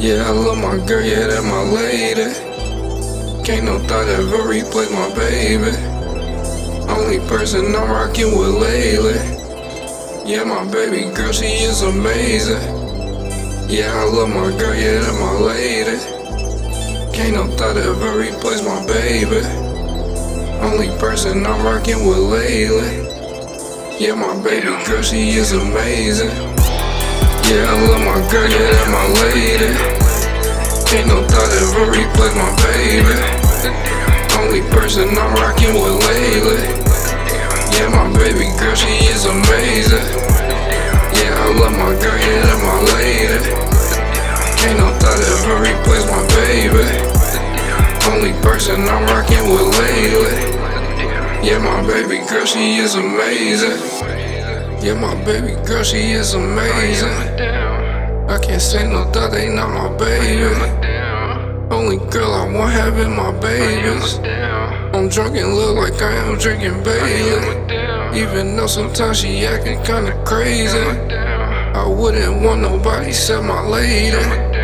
Yeah, I love my girl, yeah, that my lady. Can't no thought ever replace my baby. Only person I'm rocking with lately. Yeah, my baby girl, she is amazing. Yeah, I love my girl, yeah, that my lady. Can't no thought ever replace my baby. Only person I'm rocking with lately. Yeah, my baby girl, she is amazing. Yeah, I love my girl, yeah, that my lady. Can't no thought ever replace my baby. Only person I'm rocking with lately. Yeah, my baby girl, she is amazing. Yeah, I love my girl, yeah, that my lady. Can't no thought ever replace my baby. Only person I'm rocking with lately. Yeah, my baby girl, she is amazing. Yeah, my baby girl, she is amazing. I can't say no thought they not my baby. Only girl I want having my babies. I'm drunk and look like I am drinking Bailey. Even though sometimes she acting kinda crazy, I wouldn't want nobody except my lady.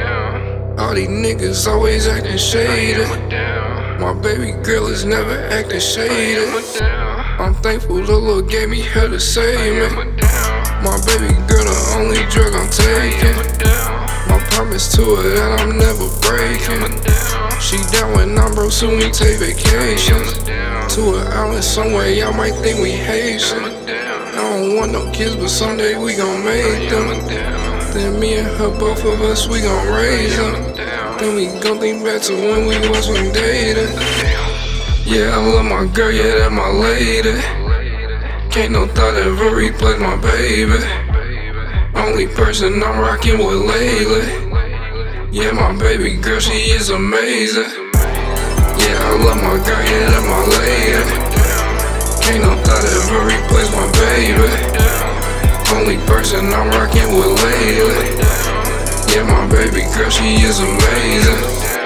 All these niggas always acting shady. My baby girl is never acting shady. I'm thankful the Lord gave me her to save me. My baby girl the only drug I'm taking. My promise to her that I'm never breaking. She down when I'm broke, so we take vacations to an island somewhere, y'all might think we Haitian. I don't want no kids, but someday we gon' make them. Then me and her, both of us, we gon' raise them. Then we gon' think back to when we was when dating. Yeah, I love my girl, yeah, that my lady. Can't no thought ever replace my baby. Only person I'm rocking with lately. Yeah, my baby girl, she is amazing. Yeah, I love my girl, yeah, that my lady. Can't no thought ever replace my baby. Only person I'm rocking with lately. Yeah, my baby girl, she is amazing.